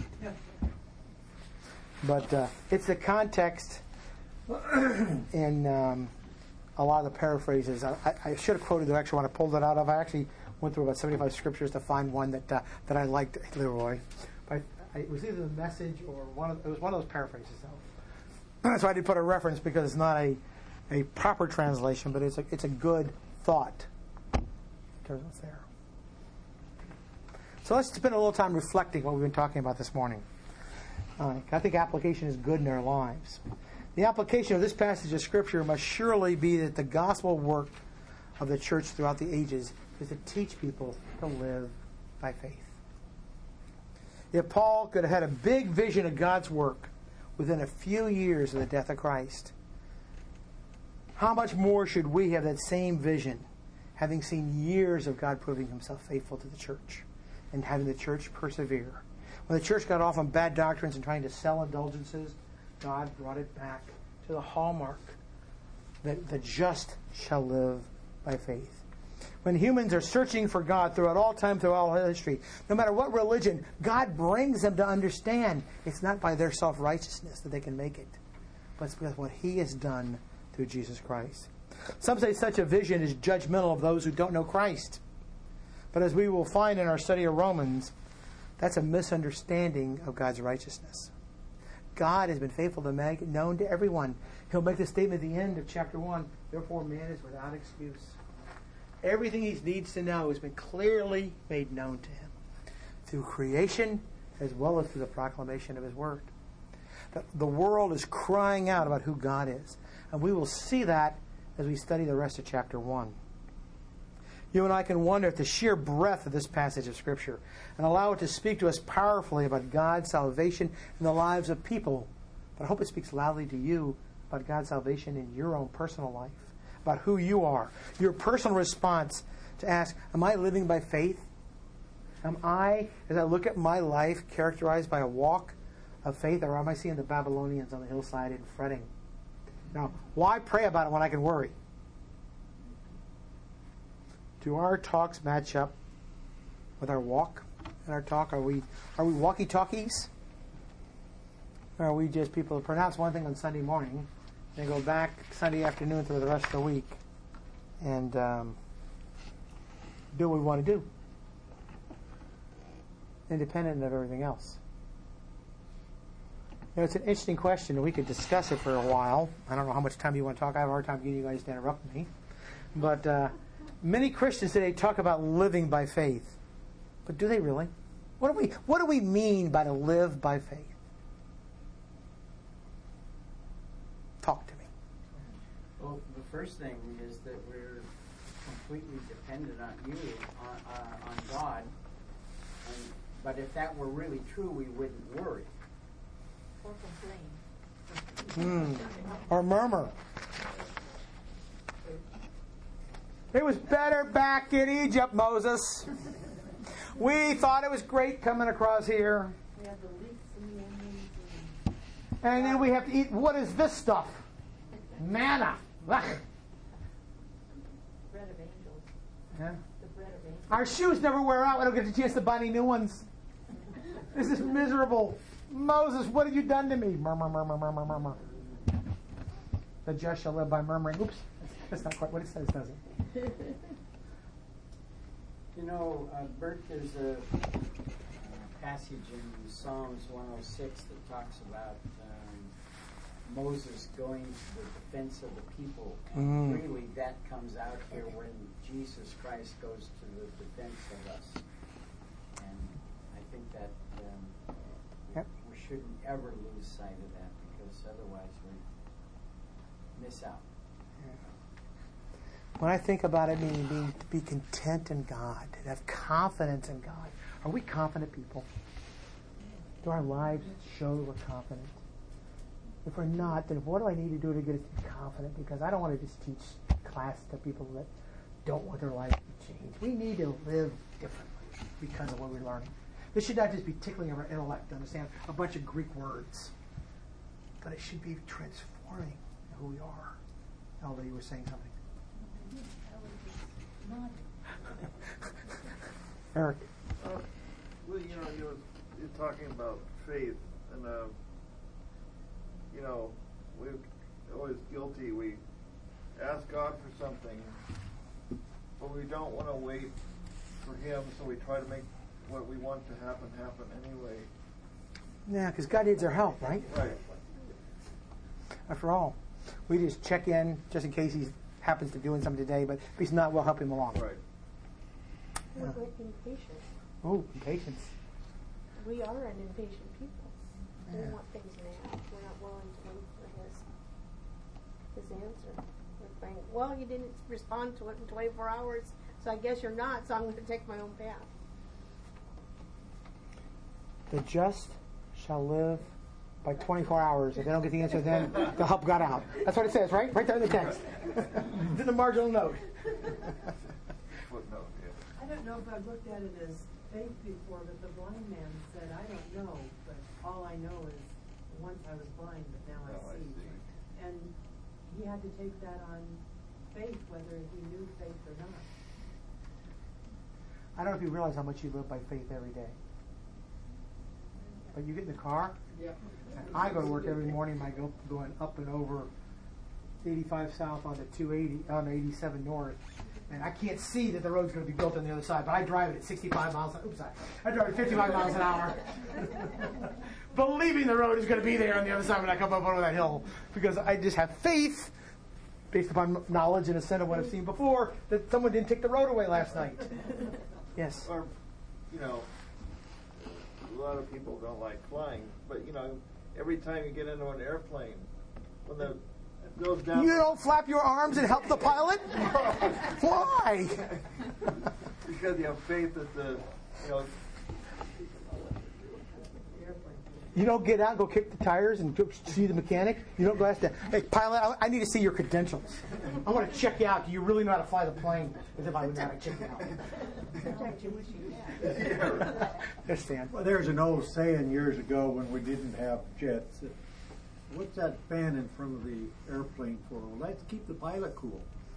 But it's the context in a lot of the paraphrases. I should have quoted the actual one I pulled it out of. I actually went through about 75 scriptures to find one that I liked, Leroy. But it was either the message or it was one of those paraphrases, though. So I did put a reference because it's not a proper translation, but it's a good thought. There's what's there. So let's spend a little time reflecting what we've been talking about this morning. I think application is good in our lives. The application of this passage of Scripture must surely be that the gospel work of the church throughout the ages is to teach people to live by faith. If Paul could have had a big vision of God's work within a few years of the death of Christ, how much more should we have that same vision, having seen years of God proving himself faithful to the church and having the church persevere? When the church got off on bad doctrines and trying to sell indulgences, God brought it back to the hallmark that the just shall live by faith. When humans are searching for God throughout all time, throughout all history, no matter what religion, God brings them to understand it's not by their self-righteousness that they can make it, but it's because what He has done through Jesus Christ. Some say such a vision is judgmental of those who don't know Christ. But as we will find in our study of Romans, that's a misunderstanding of God's righteousness. God has been faithful to make it known to everyone. He'll make the statement at the end of chapter 1, therefore man is without excuse. Everything he needs to know has been clearly made known to him through creation as well as through the proclamation of his word. The world is crying out about who God is. And we will see that as we study the rest of chapter 1. You and I can wonder at the sheer breadth of this passage of Scripture and allow it to speak to us powerfully about God's salvation in the lives of people. But I hope it speaks loudly to you about God's salvation in your own personal life, about who you are, your personal response to ask, am I living by faith? Am I, as I look at my life, characterized by a walk of faith, or am I seeing the Babylonians on the hillside and fretting? Now, why pray about it when I can worry? Do our talks match up with our walk and our talk? Are we walkie-talkies? Or are we just people who pronounce one thing on Sunday morning and go back Sunday afternoon through the rest of the week and do what we want to do, independent of everything else? You know, it's an interesting question, and we could discuss it for a while. I don't know how much time you want to talk. I have a hard time getting you guys to interrupt me. But many Christians today talk about living by faith. But do they really? What do we mean by to live by faith? Talk to me. Well, the first thing is that we're completely dependent on you, on God. But if that were really true, we wouldn't worry. Or complain. Or murmur. It was better back in Egypt, Moses. We thought it was great coming across here. We have the leeks and the onions. And then we have to eat, what is this stuff? Manna. Ugh. Bread of angels. Yeah. The bread of angels. Our shoes never wear out. We don't get a chance to buy any new ones. This is miserable. Moses, what have you done to me? Murmur, murmur, murmur, murmur. the just shall live by murmuring. Oops, that's not quite what it says, does it? You know, Bert, there's a passage in Psalms 106 that talks about Moses going to the defense of the people. And really that comes out here when Jesus Christ goes to the defense of us. And I think that we shouldn't ever lose sight of that, because otherwise we miss out. When I think about it meaning to be content in God, to have confidence in God, are we confident people? Do our lives show that we're confident? If we're not, then what do I need to do to get us to be confident? Because I don't want to just teach class to people that don't want their life to change. We need to live differently because of what we're learning. This should not just be tickling our intellect to understand a bunch of Greek words, but it should be transforming who we are. Elda, you were saying something. Eric. Well, you're talking about faith, and we're always guilty. We ask God for something, but we don't want to wait for Him, so we try to make what we want to happen anyway. Yeah, because God needs our help, right? Right. After all, we just check in just in case He happens to be doing something today, but if He's not, we'll help Him along. Right. We're impatient. Oh, impatience. We are an impatient people. Yeah. We want things now. We're not willing to wait for his answer. We're saying, well, you didn't respond to it in 24 hours, so I guess you're not, so I'm going to take my own path. The just shall live by 24 hours. If they don't get the answer then, they'll help God out. That's what it says, right? Right there in the text. It's in the marginal note. Footnote, yeah. I don't know if I've looked at it as faith before, but the blind man said, I don't know, but all I know is once I was blind, but now I see. And he had to take that on faith, whether he knew faith or not. I don't know if you realize how much you live by faith every day. But you get in the car, and I go to work every morning by going up and over 85 south onto 280, on 87 north. And I can't see that the road's going to be built on the other side, but I drive it at 65 miles. Oops, I drive at 55 miles an hour, believing the road is going to be there on the other side when I come up over that hill, because I just have faith, based upon knowledge and assent of what I've seen before, that someone didn't take the road away last night. Yes. Or, a lot of people don't like flying, but every time you get into an airplane, when it goes down, You don't flap your arms and help the pilot? Why? because you have faith that You don't get out and go kick the tires and go see the mechanic. You don't go ask them, hey, pilot, I need to see your credentials. I want to check you out. Do you really know how to fly the plane? As if I would know how to check you out. Yes, Stan. Well, there's an old saying years ago when we didn't have jets. That, what's that fan in front of the airplane for? Well, that's to keep the pilot cool.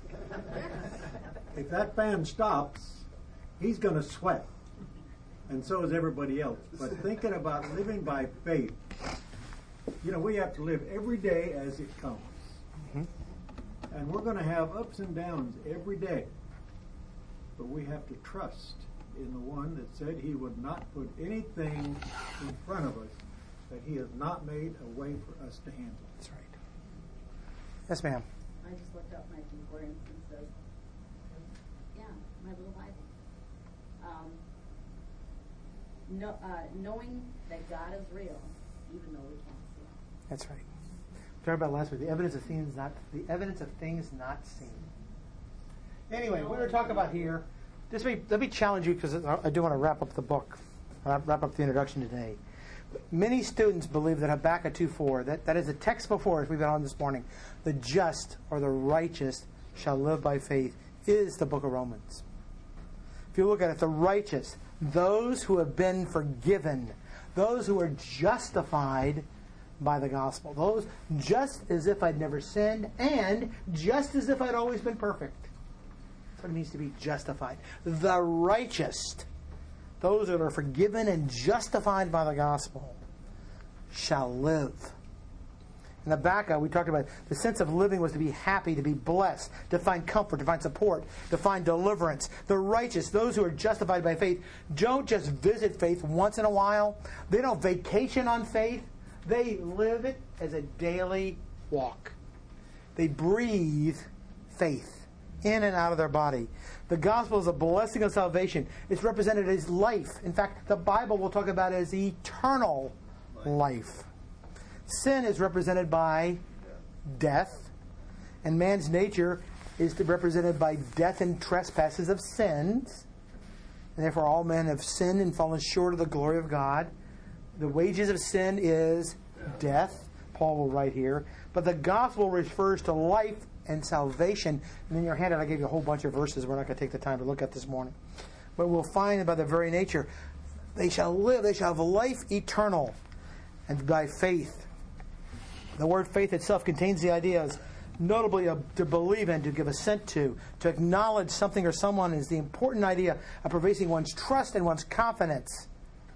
If that fan stops, he's going to sweat. And so is everybody else. But thinking about living by faith, we have to live every day as it comes. Mm-hmm. And we're going to have ups and downs every day. But we have to trust in the one that said he would not put anything in front of us that he has not made a way for us to handle. That's right. Yes, ma'am. I just looked up my concordance and says, my little Bible. Knowing that God is real, even though we can't see Him. That's right. We talked about last week the evidence of things not seen. Anyway, what we're talking about here. Let me challenge you, because I do want to wrap up the book, wrap up the introduction today. Many students believe that Habakkuk 2:4, that is the text before us we've been on this morning, the just or the righteous shall live by faith, is the book of Romans. If you look at it, the righteous, those who have been forgiven, those who are justified by the gospel, those just as if I'd never sinned, and just as if I'd always been perfect. That's what it means to be justified. The righteous, those that are forgiven and justified by the gospel, shall live. In Habakkuk, we talked about the sense of living was to be happy, to be blessed, to find comfort, to find support, to find deliverance. The righteous, those who are justified by faith, don't just visit faith once in a while. They don't vacation on faith. They live it as a daily walk. They breathe faith in and out of their body. The gospel is a blessing of salvation. It's represented as life. In fact, the Bible will talk about it as eternal life. Sin is represented by death, and man's nature is represented by death and trespasses of sins. And therefore all men have sinned and fallen short of the glory of God. The wages of sin is death, Paul will write here. But the gospel refers to life and salvation. And in your handout I gave you a whole bunch of verses we're not going to take the time to look at this morning. But we'll find by the very nature, they shall live, they shall have life eternal, and by faith. The word faith itself contains the ideas, notably to believe in, to give assent to acknowledge something or someone is the important idea of pervading one's trust and one's confidence,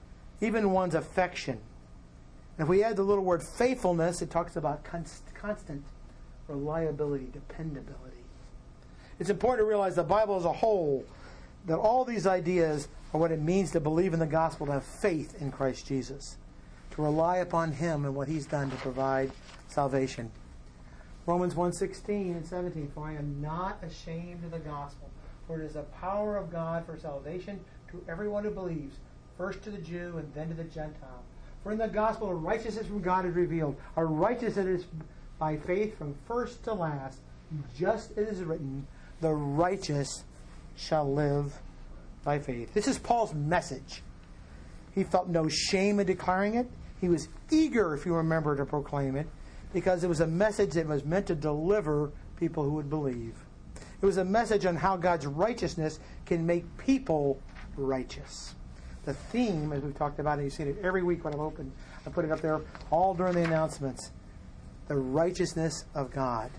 even one's affection. And if we add the little word faithfulness, it talks about constant reliability, dependability. It's important to realize the Bible as a whole, that all these ideas are what it means to believe in the gospel, to have faith in Christ Jesus, to rely upon Him and what He's done to provide salvation. Romans 1:16 and 17, for I am not ashamed of the gospel, for it is the power of God for salvation to everyone who believes, first to the Jew and then to the Gentile. For in the gospel, a righteousness from God is revealed, a righteousness that is by faith from first to last, just as it is written, the righteous shall live by faith. This is Paul's message. He felt no shame in declaring it. He was eager, if you remember, to proclaim it, because it was a message that was meant to deliver people who would believe. It was a message on how God's righteousness can make people righteous. The theme, as we've talked about, and you've seen it every week when I'm open, I put it up there all during the announcements, the righteousness of God.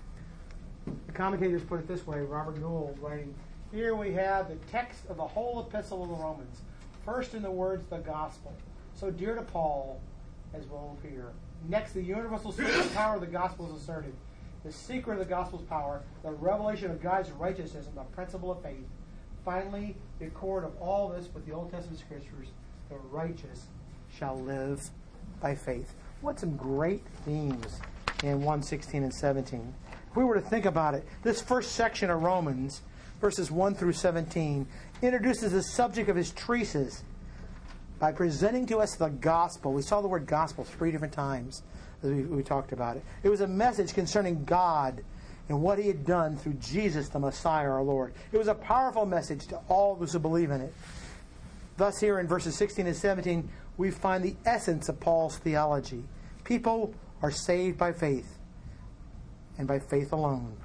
The commentators put it this way, Robert Newell writing, here we have the text of the whole epistle of the Romans. First in the words, the gospel, so dear to Paul, as will appear. Next, the universal secret power of the gospel is asserted. The secret of the gospel's power, the revelation of God's righteousness and the principle of faith. Finally, the accord of all this with the Old Testament scriptures, the righteous shall live by faith. What some great themes in 1:16 and 17. If we were to think about it, this first section of Romans, verses 1 through 17, introduces the subject of his treatise by presenting to us the gospel. We saw the word gospel 3 different times as we talked about it. It was a message concerning God and what He had done through Jesus, the Messiah, our Lord. It was a powerful message to all those who believe in it. Thus here in verses 16 and 17, we find the essence of Paul's theology. People are saved by faith, and by faith alone.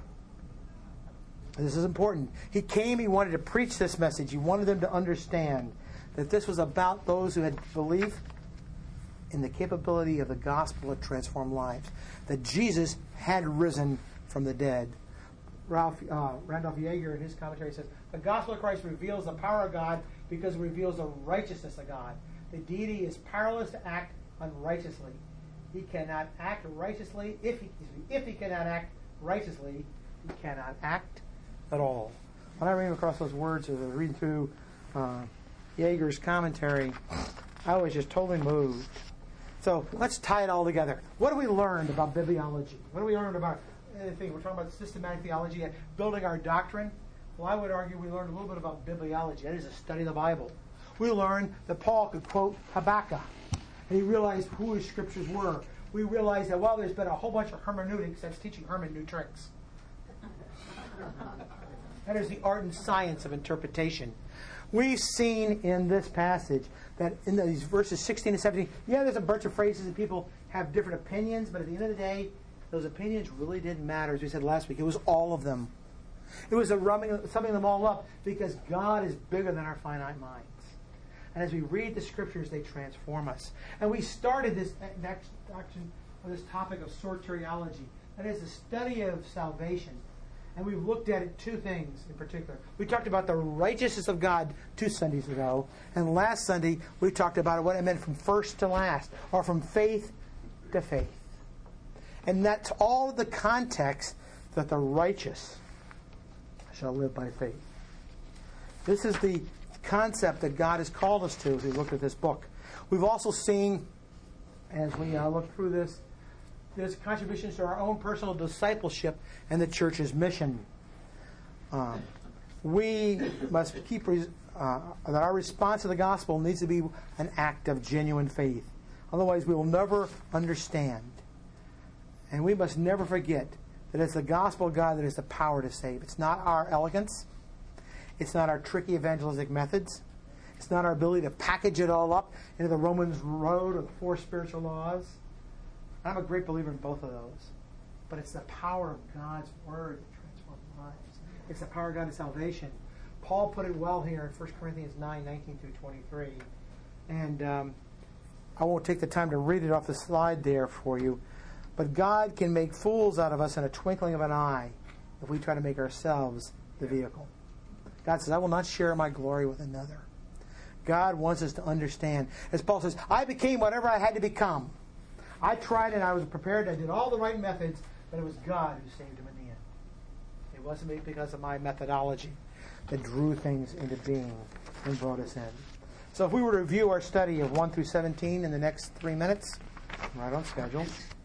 This is important. He came, he wanted to preach this message. He wanted them to understand that this was about those who had belief in the capability of the gospel to transform lives. That Jesus had risen from the dead. Randolph Yeager in his commentary says, the gospel of Christ reveals the power of God because it reveals the righteousness of God. The deity is powerless to act unrighteously. He cannot act righteously. If he cannot act righteously, he cannot act at all. When I ran across those words as I was reading through Yeager's commentary, I was just totally moved. So let's tie it all together. What have we learned about bibliology? What have we learned about anything? We're talking about systematic theology and building our doctrine. Well, I would argue we learned a little bit about bibliology. That is a study of the Bible. We learned that Paul could quote Habakkuk, and he realized who his scriptures were. We realized that, well, there's been a whole bunch of hermeneutics that's teaching Herman new tricks. That is the art and science of interpretation. We've seen in this passage that in these verses 16 and 17, there's a bunch of phrases and people have different opinions, but at the end of the day, those opinions really didn't matter. As we said last week, it was all of them. It was summing them all up because God is bigger than our finite minds. And as we read the scriptures, they transform us. And we started this next section of this topic of soteriology. That is the study of salvation. And we've looked at it 2 things in particular. We talked about the righteousness of God 2 Sundays ago. And last Sunday, we talked about what it meant from first to last, or from faith to faith. And that's all the context that the righteous shall live by faith. This is the concept that God has called us to as we look at this book. We've also seen, as we look through this, there's contributions to our own personal discipleship and the church's mission. We must keep that our response to the gospel needs to be an act of genuine faith. Otherwise, we will never understand. And we must never forget that it's the gospel of God that has the power to save. It's not our elegance. It's not our tricky evangelistic methods. It's not our ability to package it all up into the Romans road or the 4 spiritual laws. I'm a great believer in both of those. But it's the power of God's word that transforms lives. It's the power of God in salvation. Paul put it well here in 1 Corinthians 9:19-23. And I won't take the time to read it off the slide there for you. But God can make fools out of us in a twinkling of an eye if we try to make ourselves the vehicle. God says, I will not share my glory with another. God wants us to understand. As Paul says, I became whatever I had to become. I tried and I was prepared. I did all the right methods, but it was God who saved him in the end. It wasn't because of my methodology that drew things into being and brought us in. So if we were to review our study of 1 through 17 in the next 3 minutes, right on schedule,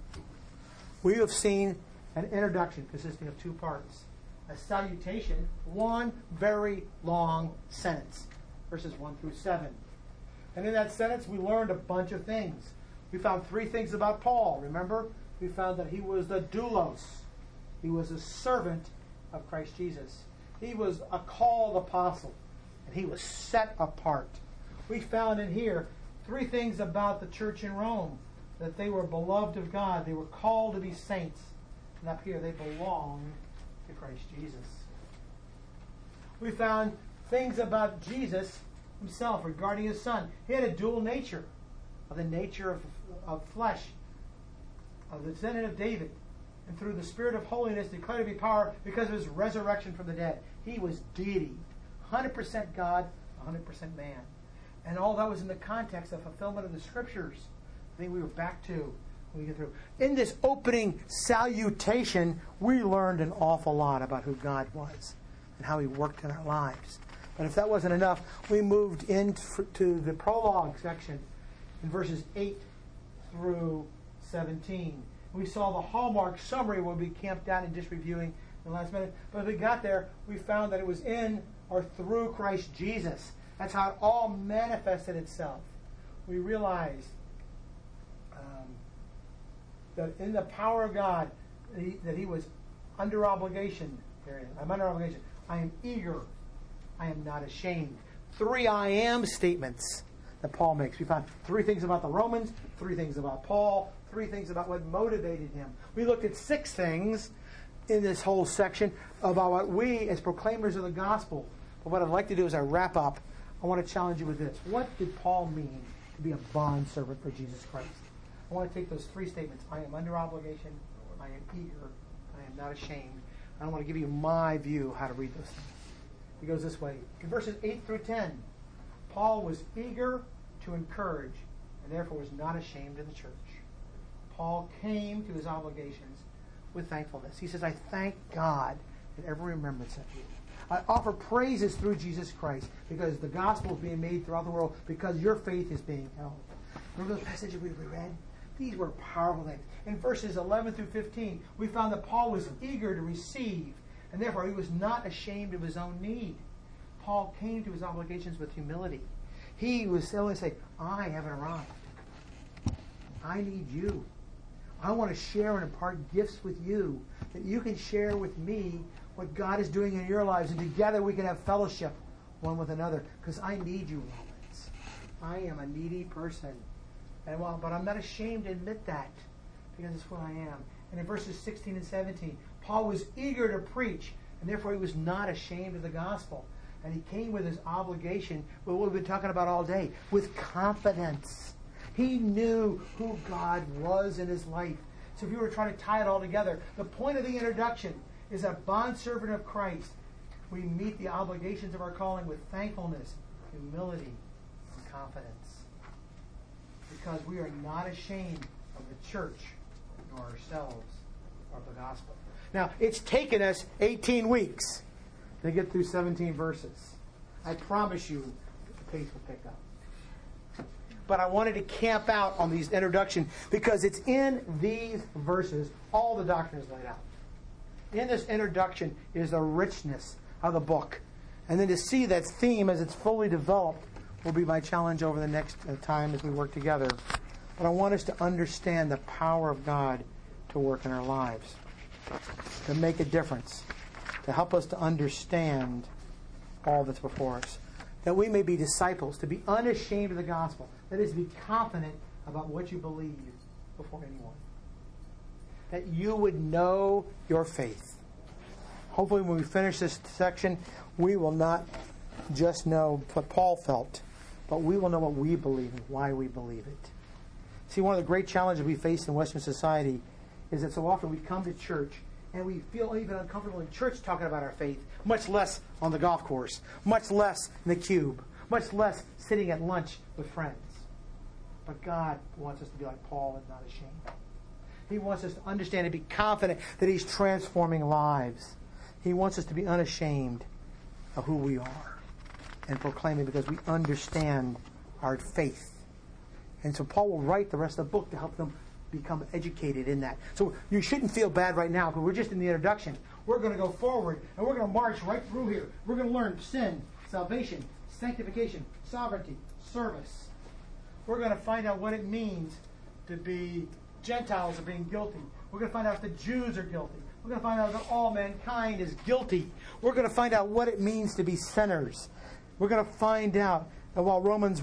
we have seen an introduction consisting of 2 parts. A salutation, one very long sentence, verses 1 through 7. And in that sentence, we learned a bunch of things. We found 3 things about Paul. Remember? We found that he was the doulos. He was a servant of Christ Jesus. He was a called apostle. And he was set apart. We found in here 3 things about the church in Rome. That they were beloved of God. They were called to be saints. And up here, they belonged to Christ Jesus. We found things about Jesus himself regarding his son. He had a dual nature. Of the nature of flesh. Of the descendant of David. And through the Spirit of holiness declared to be power because of his resurrection from the dead. He was deity. 100% God, 100% man. And all that was in the context of fulfillment of the Scriptures. I think we were back to when we get through. In this opening salutation, we learned an awful lot about who God was and how he worked in our lives. But if that wasn't enough, we moved into the prologue section in verses 8 through 17. We saw the hallmark summary where we camped out and just reviewing in the last minute. But as we got there, we found that it was in or through Christ Jesus. That's how it all manifested itself. We realized that in the power of God, that he was under obligation. I'm under obligation. I am eager. I am not ashamed. 3 I am statements that Paul makes. We found 3 things about the Romans, 3 things about Paul, 3 things about what motivated him. We looked at 6 things in this whole section about what we, as proclaimers of the gospel, but what I'd like to do as I wrap up, I want to challenge you with this. What did Paul mean to be a bondservant for Jesus Christ? I want to take those 3 statements. I am under obligation, I am eager, I am not ashamed. I want to give you my view how to read those things. He goes this way. In verses 8 through 10, Paul was eager to encourage and therefore was not ashamed in the church. Paul came to his obligations with thankfulness. He says, I thank God in every remembrance of you. I offer praises through Jesus Christ because the gospel is being made throughout the world because your faith is being held. Remember the passage we read? These were powerful things. In verses 11 through 15, we found that Paul was eager to receive, and therefore he was not ashamed of his own need. Paul came to his obligations with humility. He was willing to say, I haven't arrived. I need you. I want to share and impart gifts with you that you can share with me what God is doing in your lives, and together we can have fellowship one with another because I need you, Romans. I am a needy person. But I'm not ashamed to admit that because it's what I am. And in verses 16 and 17, Paul was eager to preach, and therefore he was not ashamed of the gospel. And he came with his obligation, what we've been talking about all day, with confidence. He knew who God was in his life. So if you were trying to tie it all together, the point of the introduction is a bondservant of Christ. We meet the obligations of our calling with thankfulness, humility, and confidence. Because we are not ashamed of the church, or ourselves of the gospel. Now, it's taken us 18 weeks to get through 17 verses. I promise you the pace will pick up. But I wanted to camp out on these introduction because it's in these verses all the doctrine is laid out. In this introduction is the richness of the book. And then to see that theme as it's fully developed will be my challenge over the next time as we work together. But I want us to understand the power of God to work in our lives, to make a difference, to help us to understand all that's before us. That we may be disciples, to be unashamed of the gospel. That is, to be confident about what you believe before anyone. That you would know your faith. Hopefully when we finish this section, we will not just know what Paul felt, but we will know what we believe and why we believe it. See, one of the great challenges we face in Western society is that so often we come to church and we feel even uncomfortable in church talking about our faith, much less on the golf course, much less in the cube, much less sitting at lunch with friends. But God wants us to be like Paul and not ashamed. He wants us to understand and be confident that He's transforming lives. He wants us to be unashamed of who we are and proclaiming because we understand our faith. And so Paul will write the rest of the book to help them become educated in that. So you shouldn't feel bad right now because we're just in the introduction. We're going to go forward and we're going to march right through here. We're going to learn sin, salvation, sanctification, sovereignty, service. We're going to find out what it means to be Gentiles are being guilty. We're going to find out if the Jews are guilty. We're going to find out that all mankind is guilty. We're going to find out what it means to be sinners. We're going to find out that while Romans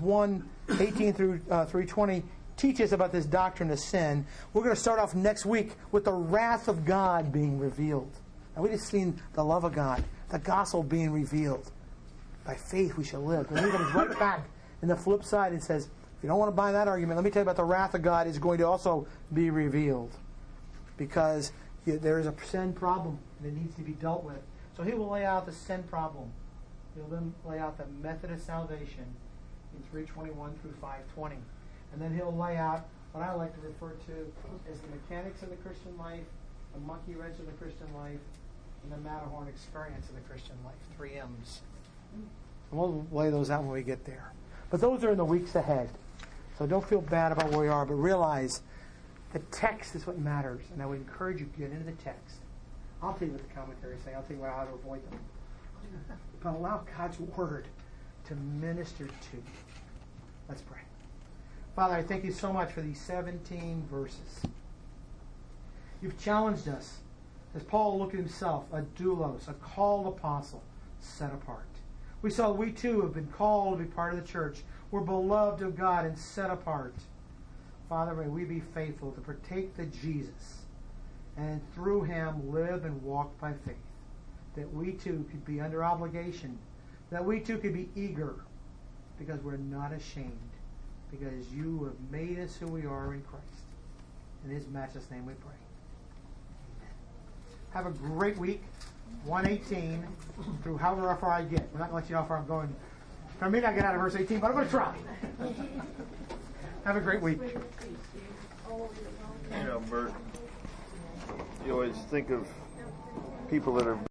1:18 through 3:20 teaches about this doctrine of sin, we're going to start off next week with the wrath of God being revealed. And we just seen the love of God, the gospel being revealed. By faith we shall live. And then he comes right back in the flip side and says, if you don't want to buy that argument, let me tell you about the wrath of God is going to also be revealed. Because there is a sin problem and it needs to be dealt with. So he will lay out the sin problem. He'll then lay out the method of salvation in 3:21 through 5:20. And then he'll lay out what I like to refer to as the mechanics of the Christian life, the monkey wrench of the Christian life, and the Matterhorn experience of the Christian life. 3 M's. And we'll lay those out when we get there. But those are in the weeks ahead. So don't feel bad about where we are, but realize the text is what matters. And I would encourage you to get into the text. I'll tell you what the commentaries say. I'll tell you how to avoid them. But allow God's Word to minister to you. Let's pray. Father, I thank you so much for these 17 verses. You've challenged us, as Paul looked at himself, a doulos, a called apostle, set apart. We saw we too have been called to be part of the church. We're beloved of God and set apart. Father, may we be faithful to partake the Jesus and through Him live and walk by faith. That we too could be under obligation. That we too could be eager because we're not ashamed. Because you have made us who we are in Christ. In His matchless name we pray. Amen. Have a great week. 1:18 through however far I get. We're not going to let you know how far I'm going. I may not get out of verse 18, but I'm going to try. Have a great week. You know, Bert, you always think of people that are